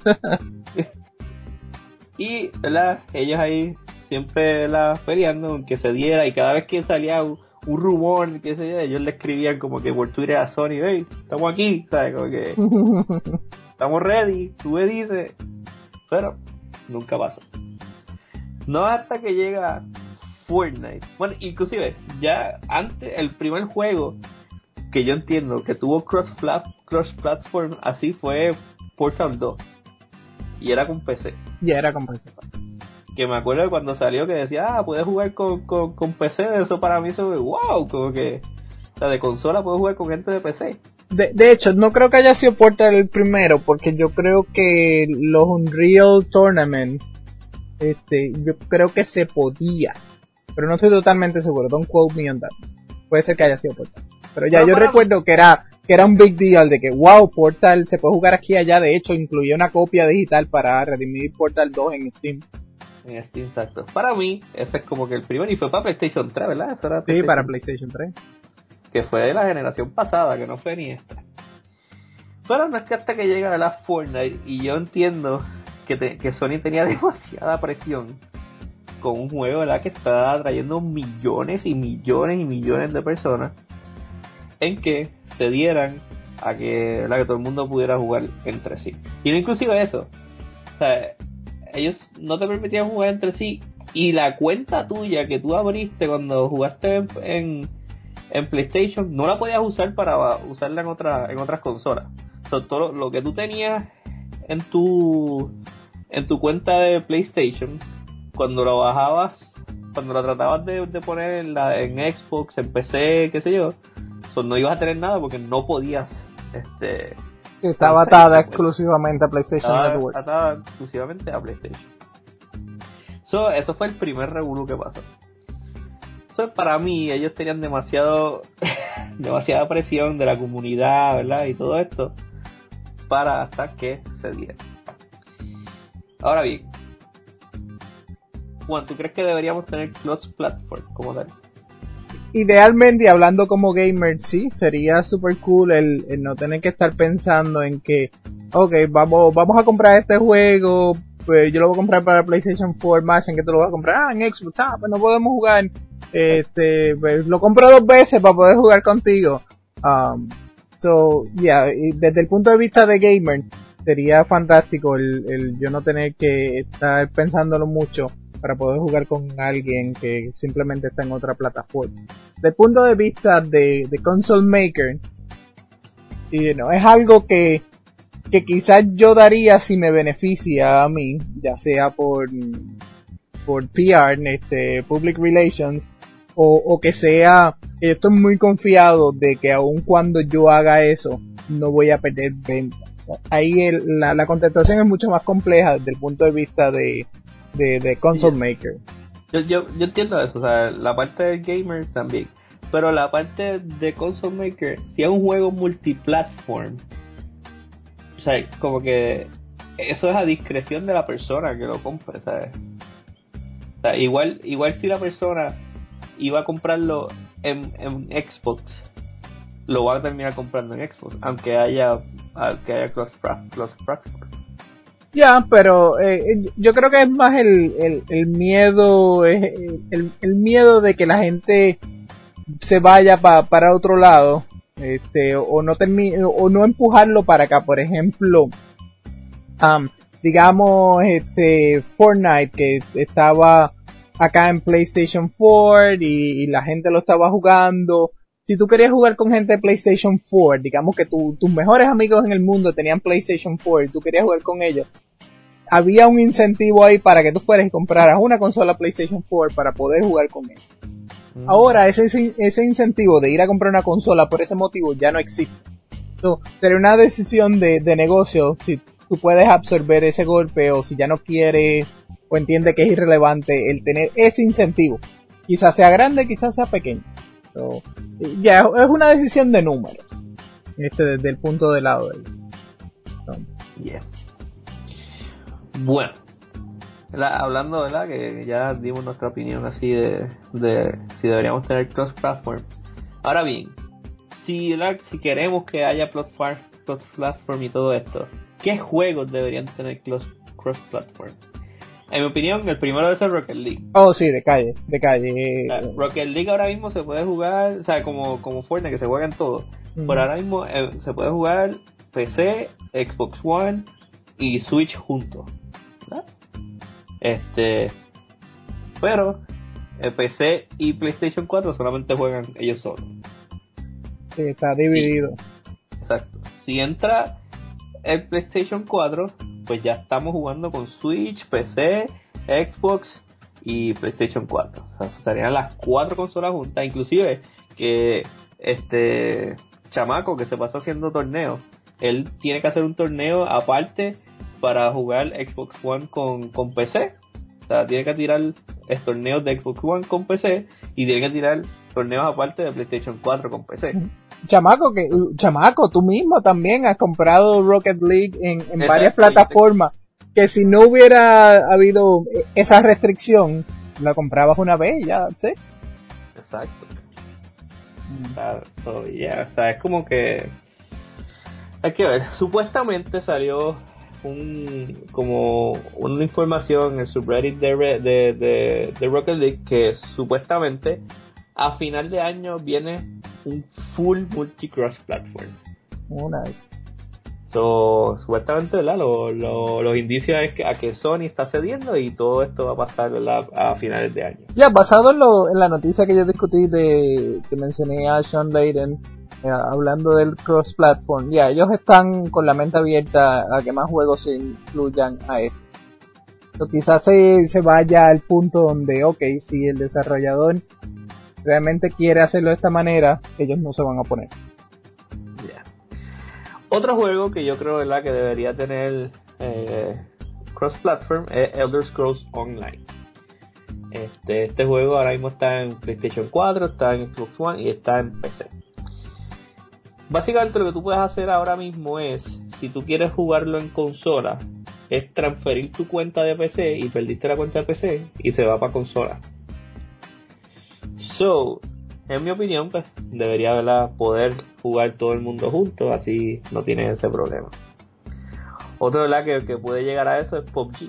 Y, ¿verdad? Ellos ahí siempre peleando que se diera, y cada vez que salía un rumor, que se diera, ellos le escribían como que por Twitter a Sony, hey, estamos aquí, ¿sabes? Como que estamos ready, tú me dices, pero nunca pasó. No hasta que llega Fortnite. Bueno, inclusive, ya antes, el primer juego que yo entiendo que tuvo cross-platform así fue Portal 2. Y era con PC. Ya era con PC. Que me acuerdo de cuando salió que decía, puedes jugar con PC, eso para mí eso, wow, como que, o sea, de consola puedes jugar con gente de PC. De hecho, no creo que haya sido Portal el primero, porque yo creo que los Unreal Tournament, yo creo que se podía, pero no estoy totalmente seguro, don't quote me on that. Puede ser que haya sido Portal. Pero ya yo recuerdo que era un big deal de que, wow, Portal se puede jugar aquí y allá. De hecho, incluía una copia digital para redimir Portal 2 en Steam. En Steam, exacto. Para mí, ese es como que el primero, y fue para PlayStation 3, ¿verdad? Eso era sí, para PlayStation 3. Que fue de la generación pasada, que no fue ni esta. Pero no es que hasta que llega la Fortnite, y yo entiendo que Sony tenía demasiada presión con un juego, ¿verdad? Que estaba atrayendo millones y millones y millones de personas, en que se dieran a que todo el mundo pudiera jugar entre sí. Y no inclusive eso, o sea, ellos no te permitían jugar entre sí, y la cuenta tuya que tú abriste cuando jugaste en PlayStation no la podías usar para usarla en otras consolas. O sea, todo lo que tú tenías en tu cuenta de PlayStation, cuando lo bajabas, cuando lo tratabas de poner en Xbox, en PC, qué sé yo, no ibas a tener nada porque no podías. Estaba atada exclusivamente a PlayStation Network. Atada exclusivamente a PlayStation. Eso fue el primer revolú que pasó. Para mí, ellos tenían demasiada presión de la comunidad, ¿verdad? Y todo esto, para hasta que se diera. Ahora bien, Juan, ¿tú crees que deberíamos tener cross-platform como tal? Idealmente, hablando como gamer, sí, sería super cool el no tener que estar pensando en que, okay, vamos a comprar este juego, pues yo lo voy a comprar para PlayStation 4 más, ¿en qué te lo vas a comprar? En Xbox, pues no podemos jugar, pues lo compro 2 veces para poder jugar contigo. Desde el punto de vista de gamer, sería fantástico el yo no tener que estar pensándolo mucho para poder jugar con alguien que simplemente está en otra plataforma. Desde el punto de vista de console maker, es algo que quizás yo daría si me beneficia a mí, ya sea por PR, public relations, o que sea, yo estoy muy confiado de que aun cuando yo haga eso, no voy a perder ventas. Ahí la contestación es mucho más compleja desde el punto de vista de console maker. Yo entiendo eso, o sea, la parte del gamer también, pero la parte de console maker, si es un juego multiplatform, o sea, como que eso es a discreción de la persona que lo compre, ¿sabes? O sea, igual si la persona iba a comprarlo en Xbox, lo va a terminar comprando en Xbox, aunque haya cross-platform. Ya, pero yo creo que es más el miedo, el miedo de que la gente se vaya para otro lado, o no empujarlo para acá. Por ejemplo, digamos, Fortnite, que estaba acá en PlayStation 4 y la gente lo estaba jugando. Si tú querías jugar con gente de PlayStation 4, digamos que tus mejores amigos en el mundo tenían PlayStation 4 y tú querías jugar con ellos, había un incentivo ahí para que tú fueras y compraras una consola PlayStation 4 para poder jugar con ellos. Ahora ese incentivo de ir a comprar una consola por ese motivo ya no existe. Sería una decisión de negocio si tú puedes absorber ese golpe, o si ya no quieres o entiendes que es irrelevante el tener ese incentivo. Quizás sea grande, quizás sea pequeño. Ya es una decisión de números, desde el punto de lado de él. Yeah. Bueno, hablando, ¿verdad? Que ya dimos nuestra opinión así de si deberíamos tener cross-platform. Ahora bien, si queremos que haya cross-platform y todo esto, ¿qué juegos deberían tener cross-platform? En mi opinión, el primero debe ser Rocket League. Oh, sí, de calle. Rocket League ahora mismo se puede jugar, o sea, como Fortnite, que se juega en todo. Por ahora mismo se puede jugar PC, Xbox One y Switch juntos, ¿verdad? Pero PC y PlayStation 4 solamente juegan ellos solos. Sí, está dividido. Sí, exacto. Si entra el PlayStation 4, pues ya estamos jugando con Switch, PC, Xbox y PlayStation 4. O sea, serían las 4 consolas juntas. Inclusive que chamaco que se pasa haciendo torneos, él tiene que hacer un torneo aparte para jugar Xbox One con PC. O sea, tiene que tirar torneos de Xbox One con PC y tiene que tirar torneos aparte de PlayStation 4 con PC. Chamaco, tú mismo también has comprado Rocket League en varias plataformas, que si no hubiera habido esa restricción, la comprabas una vez y ya, ¿sí? Exacto. O sea, es como que hay que ver, supuestamente salió como una información en el subreddit de Rocket League que supuestamente a final de año viene un full multi-cross platform. Oh, nice. So, supuestamente, ¿verdad? Los indicios es a que Sony está cediendo y todo esto va a pasar, ¿verdad? A finales de año. Ya, basado en la noticia que yo discutí que mencioné a Sean Layden, hablando del cross-platform, ya, ellos están con la mente abierta a que más juegos se incluyan a esto. So, quizás se vaya al punto donde, okay, si el desarrollador realmente quiere hacerlo de esta manera, ellos no se van a oponer. Yeah. Otro juego que yo creo, ¿verdad?, que debería tener cross-platform es Elder Scrolls Online. Este juego ahora mismo está en PlayStation 4, está en Xbox One y está en PC. Básicamente lo que tú puedes hacer ahora mismo es, si tú quieres jugarlo en consola, es transferir tu cuenta de PC y perdiste la cuenta de PC y se va para consola. So, en mi opinión, pues debería, ¿verdad?, poder jugar todo el mundo junto, así no tienes ese problema. Otro, ¿verdad?, que puede llegar a eso es PUBG.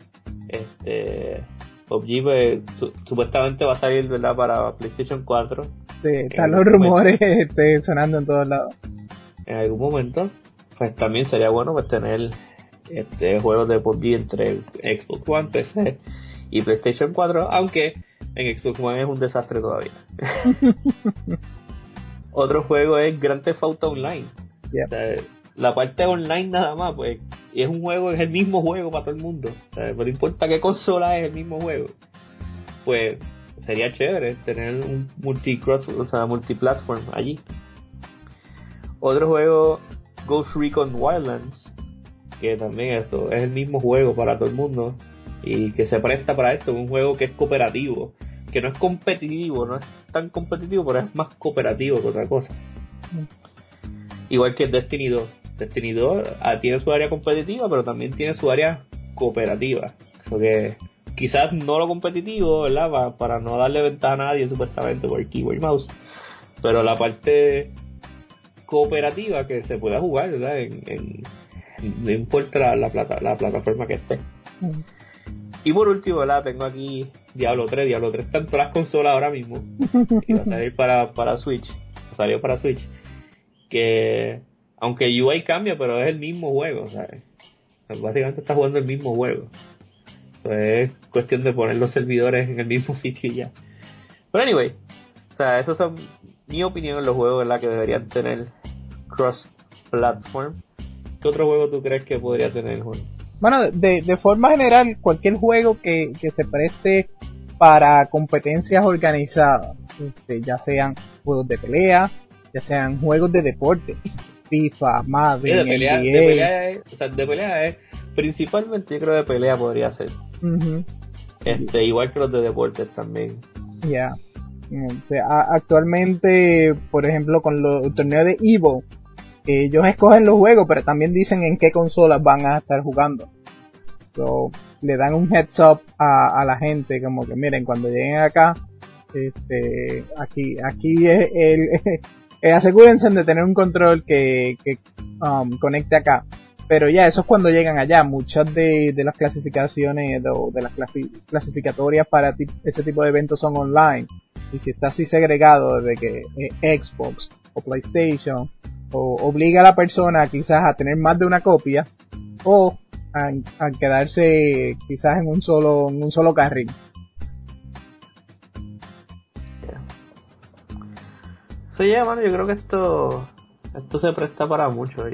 PUBG pues, supuestamente va a salir, ¿verdad?, para PlayStation 4. Sí, están los rumores sonando en todos lados. En algún momento, pues también sería bueno pues tener juegos de PUBG entre Xbox One, PC y PlayStation 4, aunque en Xbox One es un desastre todavía. Otro juego es Grand Theft Auto Online. Yep. O sea, la parte online nada más, pues, y es el mismo juego para todo el mundo. O sea, no importa qué consola es el mismo juego. Pues sería chévere tener un multiplatform allí. Otro juego, Ghost Recon Wildlands, que también esto es el mismo juego para todo el mundo y que se presta para esto, un juego que es cooperativo, que no es competitivo, no es tan competitivo, pero es más cooperativo que otra cosa. Igual que Destiny 2. Destiny 2 tiene su área competitiva, pero también tiene su área cooperativa. Eso que quizás no lo competitivo, ¿verdad? Para no darle ventaja a nadie, supuestamente, por el keyboard y mouse. Pero la parte cooperativa que se pueda jugar, ¿verdad? No importa la plataforma que esté. Y por último, ¿verdad?, tengo aquí Diablo 3. Diablo 3 está en todas las consolas ahora mismo. Y va a salir para Switch. Salió para Switch. Que aunque UI cambia, pero es el mismo juego, ¿sabes? Básicamente está jugando el mismo juego. Es cuestión de poner los servidores en el mismo sitio y ya. Pero anyway, o sea, esos son mi opinión en los juegos, ¿verdad?, que deberían tener cross-platform. ¿Qué otro juego tú crees que podría tener, Juan? Bueno, de forma general, cualquier juego que se preste para competencias organizadas, ya sean juegos de pelea, ya sean juegos de deporte, FIFA, Madden, NBA. De pelea es principalmente, yo creo, de pelea podría ser. Uh-huh. Igual que los de deportes también. Ya. Actualmente, por ejemplo, con los torneos de Evo, ellos escogen los juegos, pero también dicen en qué consolas van a estar jugando. So, le dan un heads up a la gente, como que miren, cuando lleguen acá, aquí es asegúrense de tener un control que conecte acá. Pero ya, eso es cuando llegan allá. Muchas de las clasificaciones de las clasificatorias para ese tipo de eventos son online. Y si está así segregado de que Xbox o PlayStation, o obliga a la persona quizás a tener más de una copia, o a quedarse quizás en un solo carril. Sí, ya, mano, yo creo que esto se presta para mucho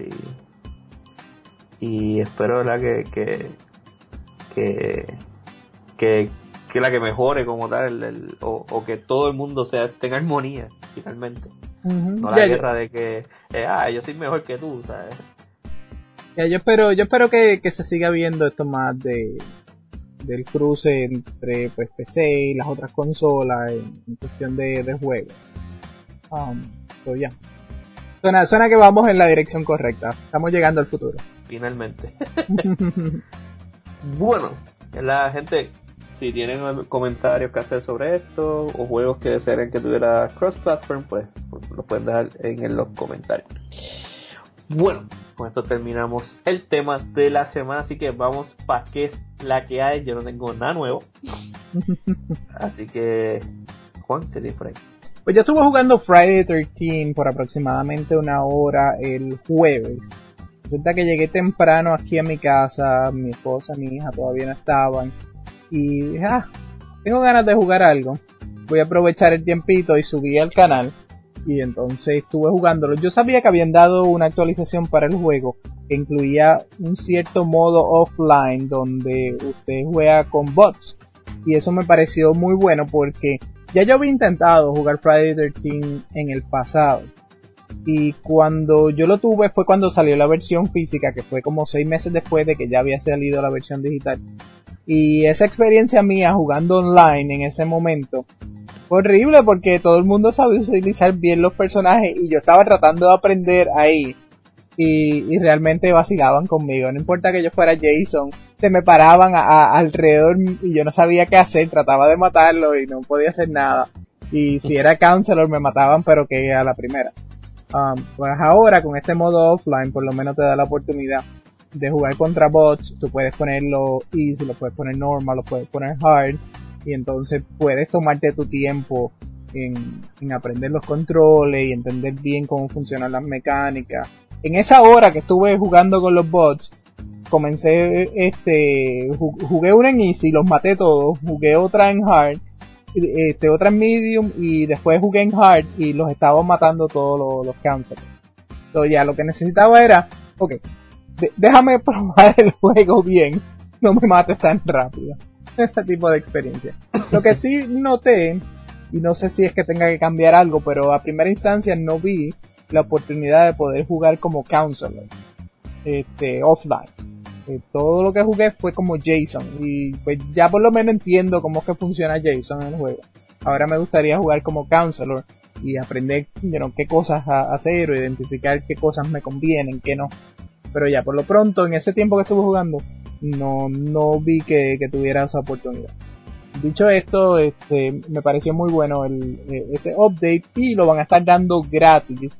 y espero, ¿verdad? que la que mejore como tal o que todo el mundo esté en armonía finalmente. No la guerra de que yo soy mejor que tú, ¿sabes? Ya, yo espero que se siga viendo esto más del cruce entre pues PC y las otras consolas en cuestión de juegos. So ya. Suena que vamos en la dirección correcta. Estamos llegando al futuro. Finalmente. Bueno, la gente, si tienen comentarios que hacer sobre esto o juegos que desearan que tuviera cross-platform, pues lo pueden dejar en los comentarios. Bueno, con esto terminamos el tema de la semana, así que vamos para qué es la que hay. Yo no tengo nada nuevo. Así que, Juan, te di por ahí. Pues yo estuve jugando Friday the 13 por aproximadamente una hora el jueves. Resulta que llegué temprano aquí a mi casa, mi esposa, mi hija todavía no estaban. Y dije, tengo ganas de jugar algo. Voy a aprovechar el tiempito y subí al canal. Y entonces estuve jugándolo. Yo sabía que habían dado una actualización para el juego que incluía un cierto modo offline donde usted juega con bots. Y eso me pareció muy bueno porque ya yo había intentado jugar Friday the 13 en el pasado. Y cuando yo lo tuve fue cuando salió la versión física, que fue como 6 meses después de que ya había salido la versión digital. Y esa experiencia mía jugando online en ese momento fue horrible porque todo el mundo sabía utilizar bien los personajes y yo estaba tratando de aprender ahí. Y realmente vacilaban conmigo. No importa que yo fuera Jason, se me paraban alrededor y yo no sabía qué hacer. Trataba de matarlo y no podía hacer nada. Y si era Counselor me mataban, pero que a la primera. Pues ahora con este modo offline por lo menos te da la oportunidad de jugar contra bots. Tú puedes ponerlo easy, lo puedes poner normal, lo puedes poner hard. Y entonces puedes tomarte tu tiempo en aprender los controles y entender bien cómo funcionan las mecánicas. En esa hora que estuve jugando con los bots, comencé, jugué una en easy, los maté todos, jugué otra en hard, otra en medium y después jugué en hard y los estaba matando todos los counselors. Entonces ya lo que necesitaba era, déjame probar el juego bien, no me mates tan rápido. Este tipo de experiencia. Lo que sí noté, y no sé si es que tenga que cambiar algo, pero a primera instancia no vi la oportunidad de poder jugar como Counselor offline. Todo lo que jugué fue como Jason y pues ya por lo menos entiendo cómo es que funciona Jason en el juego. Ahora me gustaría jugar como Counselor y aprender qué cosas hacer o identificar qué cosas me convienen, qué no. Pero ya por lo pronto en ese tiempo que estuve jugando no vi que tuviera esa oportunidad. Dicho esto, me pareció muy bueno ese update y lo van a estar dando gratis,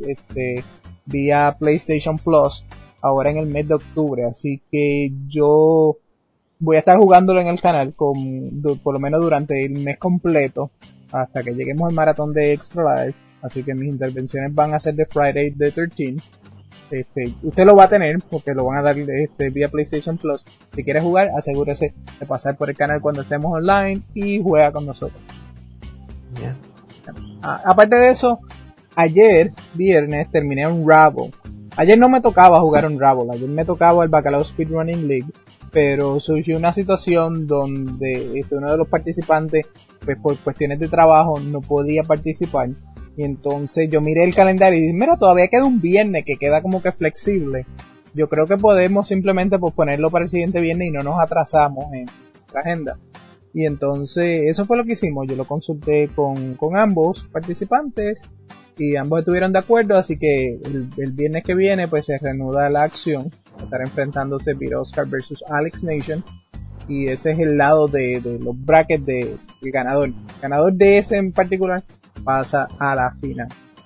vía PlayStation Plus ahora en el mes de octubre, así que yo voy a estar jugándolo en el canal por lo menos durante el mes completo hasta que lleguemos al maratón de Extra Life, así que mis intervenciones van a ser de Friday the 13. Usted lo va a tener porque lo van a dar vía PlayStation Plus. Si quiere jugar, asegúrese de pasar por el canal cuando estemos online y juega con nosotros. Yeah. Aparte de eso, ayer viernes terminé un Rabble. Ayer no me tocaba jugar un Rabble, ayer me tocaba el Bacalao Speedrunning League, pero surgió una situación donde uno de los participantes, pues por cuestiones de trabajo, no podía participar. Y entonces yo miré el calendario y dije, mira, todavía queda un viernes que queda como que flexible. Yo creo que podemos simplemente posponerlo para el siguiente viernes y no nos atrasamos en la agenda. Y entonces eso fue lo que hicimos. Yo lo consulté con ambos participantes y ambos estuvieron de acuerdo, así que el viernes que viene pues se reanuda la acción. Va a estar enfrentándose Pete Oscar versus Alex Nation, y ese es el lado de los brackets del ganador. El ganador de ese en particular pasa a la final.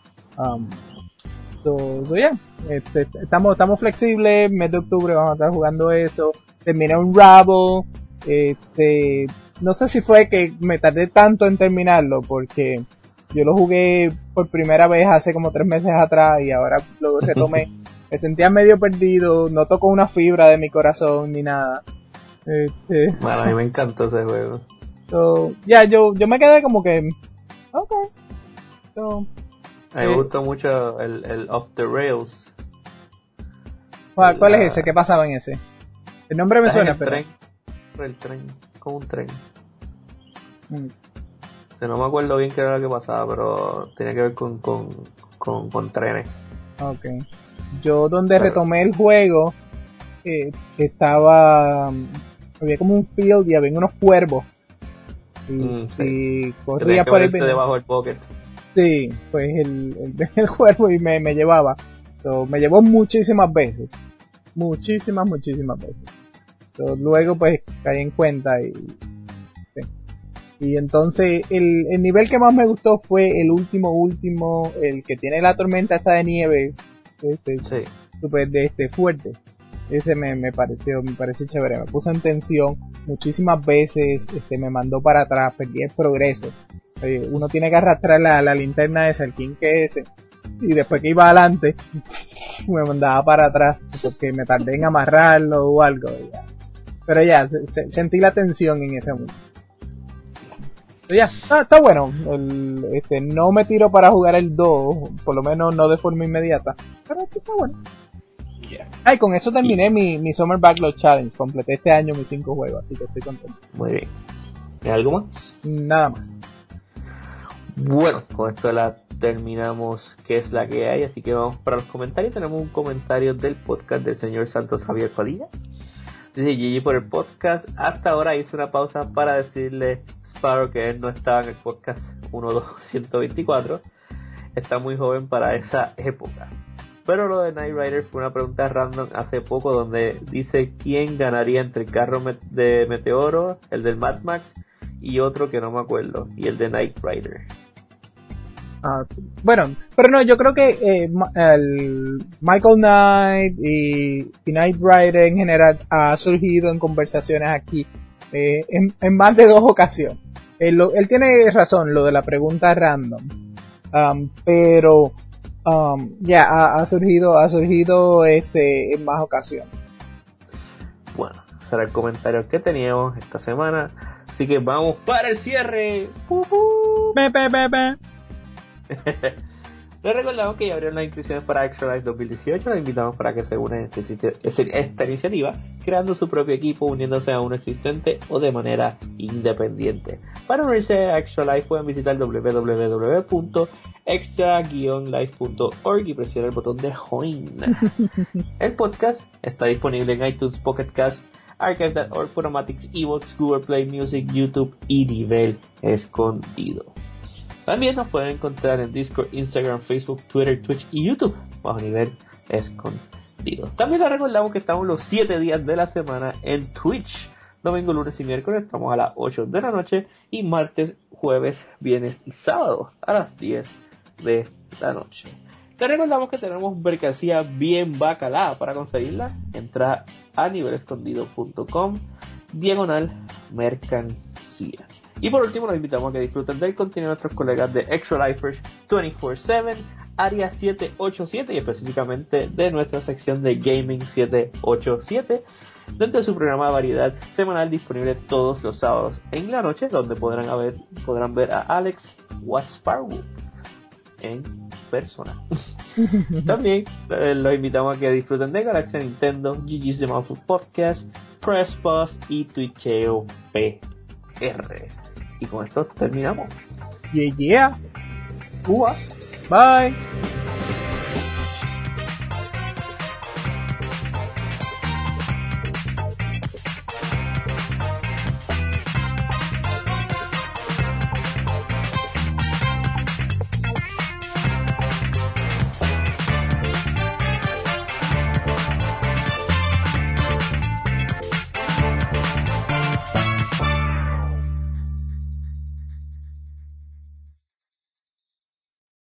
Estamos flexibles. Mes de octubre vamos a estar jugando eso. Terminé un Rabble. No sé si fue que me tardé tanto en terminarlo, porque yo lo jugué por primera vez hace como 3 meses atrás y ahora lo retomé. Me sentía medio perdido, no tocó una fibra de mi corazón ni nada. Bueno, a mí me encantó ese juego. Yo me quedé como que okay. A mí me gustó mucho el Off the Rails. ¿Cuál es ese? ¿Qué pasaba en ese? El nombre me suena, pero el tren, como un tren. O sea, no me acuerdo bien qué era lo que pasaba, pero tenía que ver con trenes. Okay. Yo donde retomé el juego estaba, había como un field y había unos cuervos y corría por el debajo del pocket. Sí, pues el cuervo y me llevaba. Me llevó muchísimas veces. Muchísimas veces. Luego pues caí en cuenta y entonces el nivel que más me gustó fue el último, el que tiene la tormenta esta de nieve, super fuerte. Ese me pareció chévere, me puso en tensión muchísimas veces, me mandó para atrás, perdí el progreso. Uno tiene que arrastrar la linterna esa, el king que ese, y después que iba adelante me mandaba para atrás porque me tardé en amarrarlo o algo. Pero ya, sentí la tensión en ese momento. Pero ya, está bueno. No me tiro para jugar el 2, por lo menos no de forma inmediata, pero está bueno. Yeah. Con eso terminé mi Summer Backlog Challenge. Completé este año mis 5 juegos, así que estoy contento. Muy bien. ¿Hay algo más? Nada más. Bueno, con esto la terminamos, que es la que hay, así que vamos para los comentarios. Tenemos un comentario del podcast del señor Santos Javier Padilla. Dice GG por el podcast. Hasta ahora hice una pausa para decirle Sparrow que él no estaba en el podcast 124. Está muy joven para esa época. Pero lo de Knight Rider fue una pregunta random hace poco donde dice quién ganaría entre el carro de Meteoro, el del Mad Max y otro que no me acuerdo, y el de Knight Rider. Bueno, pero no, yo creo que el Michael Knight y Knight Rider en general ha surgido en conversaciones aquí en más de 2 ocasiones. Él tiene razón, lo de la pregunta random, pero ha surgido en más ocasiones. Bueno, ese era el comentario que teníamos esta semana, así que vamos para el cierre. Les recordamos que ya abrieron las inscripciones para Extra Life 2018. Los invitamos para que se unan a esta iniciativa, creando su propio equipo, uniéndose a uno existente o de manera independiente. Para unirse a Extra Life pueden visitar www.extra-life.org y presionar el botón de Join. El podcast está disponible en iTunes, Pocket Cast, Archive.org, Podomatic, Evox, Google Play Music, YouTube y Nivel Escondido. También nos pueden encontrar en Discord, Instagram, Facebook, Twitter, Twitch y YouTube bajo Nivel Escondido. También les recordamos que estamos los 7 días de la semana en Twitch. Domingo, lunes y miércoles estamos a las 8 de la noche y martes, jueves, viernes y sábado a las 10 de la noche. Les recordamos que tenemos mercancía bien bacalá. Para conseguirla, entra a nivelescondido.com/mercancía. Y por último, los invitamos a que disfruten del contenido de nuestros colegas de Extra Lifers 24/7, Área 787 y específicamente de nuestra sección de Gaming 787, dentro de su programa de variedad semanal disponible todos los sábados en la noche, donde podrán ver a Alex Sparrow en persona. También los invitamos a que disfruten de Galaxia Nintendo, GG's The Mouse Podcast, Press Pause y Twitcheo PR. Y con esto terminamos. Yeah. Bye.